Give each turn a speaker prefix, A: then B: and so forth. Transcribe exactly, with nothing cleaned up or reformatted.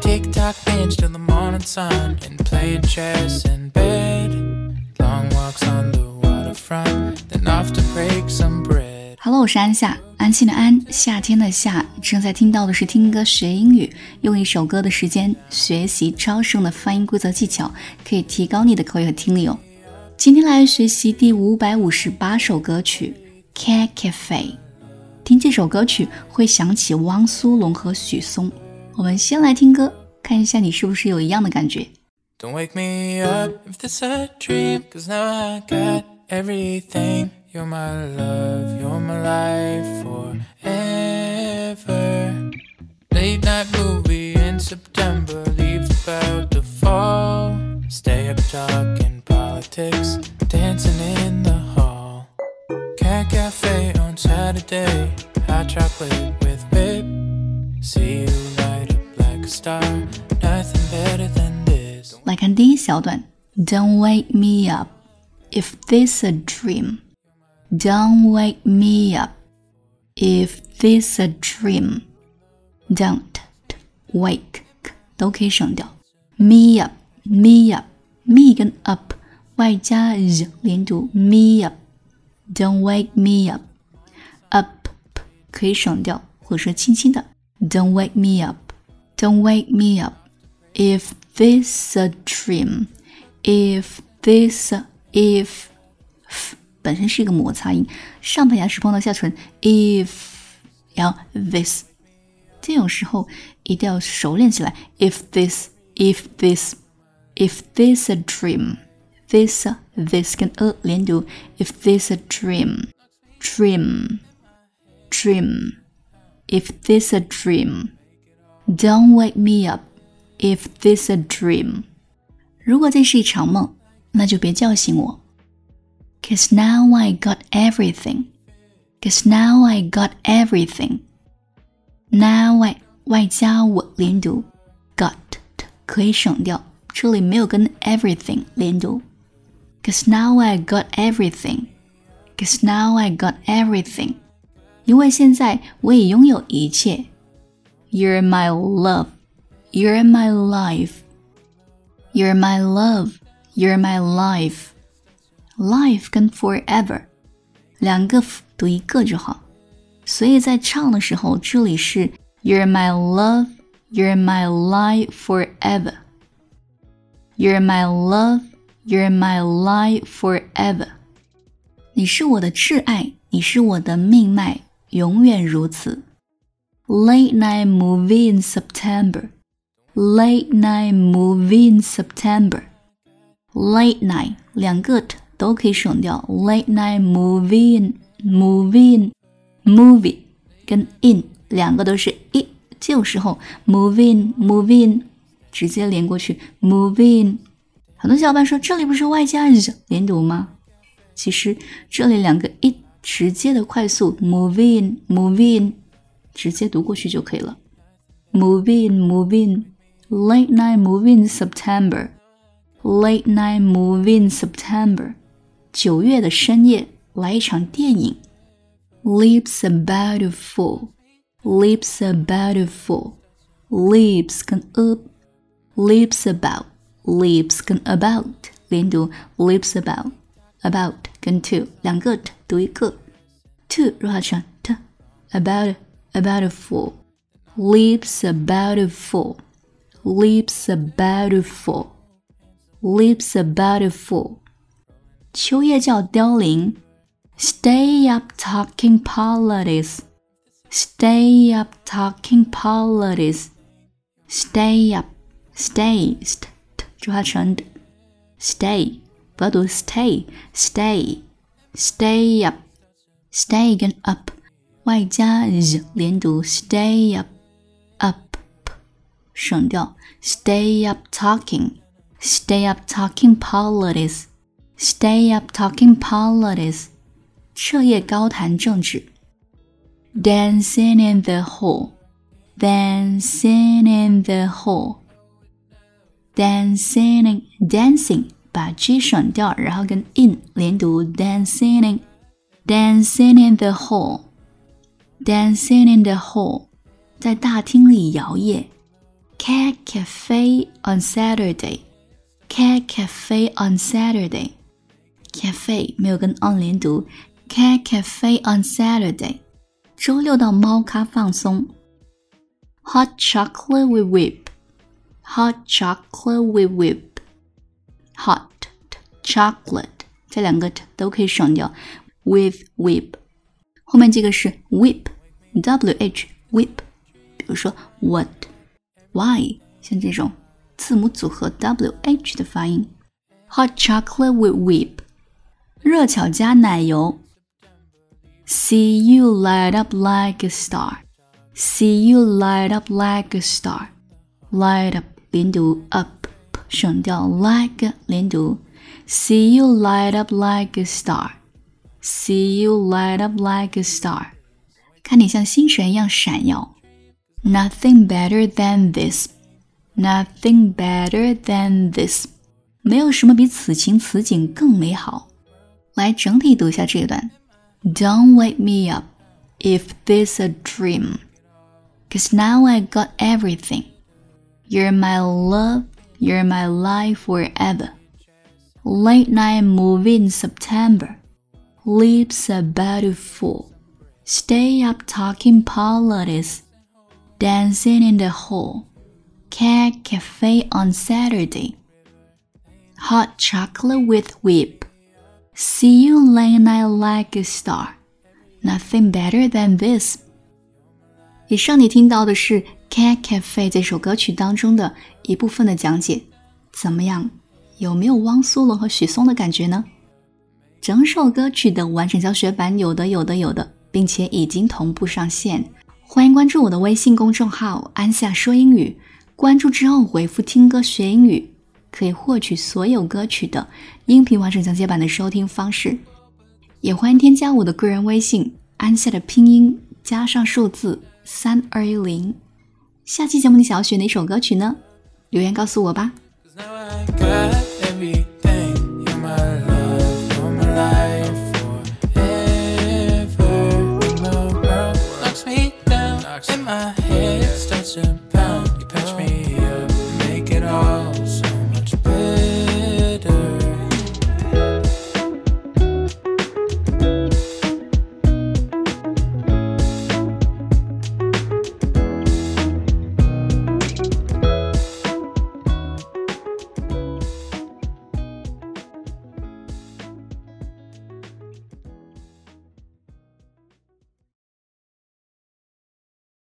A: TikTok binge till the morning sun and playing chess in bed. Long walks on the waterfront, then off to break some bread.
B: Hello， 我是安夏，安心的安，夏天的夏。正在听到的是听歌学英语，用一首歌的时间学习超实用的发音规则技巧，可以提高你的口语和听力哦。今天来学习第五百五十八首歌曲 Cat Cafe。听这首歌曲会想起汪苏泷和许嵩。我们先来听歌，看一下你是不是有一样的感觉。
A: Don't wake me up if this a dream, cause now I got everything. You're my love, you're my life forever. Late night movie in September, leaves about to fall. Stay up talking politics, dancing in the hall. Cat Cafe on Saturday, hot chocolate with whip. See you light up like a star, nothing better than this.
B: 来看第一小段 Don't wake me up if this a dream. Don't wake me up if this a dream. Don't wake 都可以省掉 Me up, me up, me 跟 up 外加 z 连读 Me up. Don't wake me up. Up 可以省掉或者是轻轻的 Don't wake me up. Don't wake me up if this a dream. If this a, if f 本身是一个摩擦音，上排牙齿碰到下唇 if 然后 this 这种时候一定要熟练起来 if this, if this, if this a dream. This a, this 跟 a 连读 if this a dream. Dream, dream, if this a dream. Don't wake me up if this a dream. 如果这是一场梦，那就别叫醒我。Cause now I got everything. Cause now I got everything. Now I 外加我连读 got 可以省掉，这里没有跟 everything 连读。Cause now I got everything. Cause now I got everything. 因为现在我已拥有一切。You're my love. You're my life. You're my love. You're my life. Life 跟 forever 两个 f 读一个就好，所以在唱的时候这里是 You're my love, you're my life forever. You're my love, you're my life forever. 你是我的挚爱，你是我的命脉，永远如此。Late night movie in September. Late night movie in September. Late night 两个 t 都可以省掉 Late night movie in, movie in, movie 跟 in 两个都是 i 这种时候 move in, move in 直接连过去 move in。 很多小伙伴说这里不是外加 z 连读吗？其实这里两个 i 直接的快速 move in, move in 直接读过去就可以了 move in, move in. Late night movie in September. Late night movie in September. 九月的深夜来一场电影 Lips about to fall. Lips about to fall. Lips 跟 up. Lips about. Lips 跟 about 连读 Lips about. About 跟 to 两个 t 读一个 to 弱化成 t. About, about to fall. Lips about to fall. Lips about to fall. Lips about to fall. 秋叶叫凋零 Stay up talking politics. Stay up talking politics. Stay up. Stay. St, t, 浊化成 d. Stay. 不要读 stay. Stay. Stay up. Stay 跟 up 外加 z 连读 Stay up. Up. 省掉 Stay up talking. Stay up talking politics. Stay up talking politics. 彻夜高谈政治 Dancing in the hall. Dancing in the hall. Dancing in, dancing 把 G 省掉，然后跟 in 连读 Dancing in. Dancing in the hall. Dancing in the hall. 在大厅里摇曳 Cat Cafe on Saturday. Cat Cafe on Saturday. Cafe 没有跟 on 连读。Cat Cafe on Saturday. 周六到猫咖放松。Hot chocolate with whip. Hot chocolate with whip. Hot chocolate 这两个 t 都可以省掉。With whip 后面这个是 whip W H whip 比如说 what why 像这种字母组合 W H 的发音。Hot chocolate with whip 热巧加奶油。See you light up like a star. See you light up like a star. Light up 连读 up 省掉 like 连读。See you light up like a star. See you light up like a star. 看你像星神一样闪耀。Nothing better than this. Nothing better than this. 没有什么比此情此景更美好。来整体读一下这一段。Don't wake me up if this a dream. Cause now I got everything. You're my love, you're my life forever. Late night movie in September. Lips about to fall. Stay up talking politics. Dancing in the hall. Cat Cafe on Saturday. Hot chocolate with whip. See you late night like a star. Nothing better than this. 以上你听到的是 Cat Cafe 这首歌曲当中的一部分的讲解。怎么样？有没有汪苏泷和许嵩的感觉呢？整首歌曲的完整教学版有的有的有的，并且已经同步上线。欢迎关注我的微信公众号安夏说英语，关注之后回复听歌学英语，可以获取所有歌曲的音频完整讲解版的收听方式。也欢迎添加我的个人微信安夏的拼音加上数字三二一零。下期节目你想要学哪首歌曲呢？留言告诉我吧。
A: In my head starts to pound. You patch me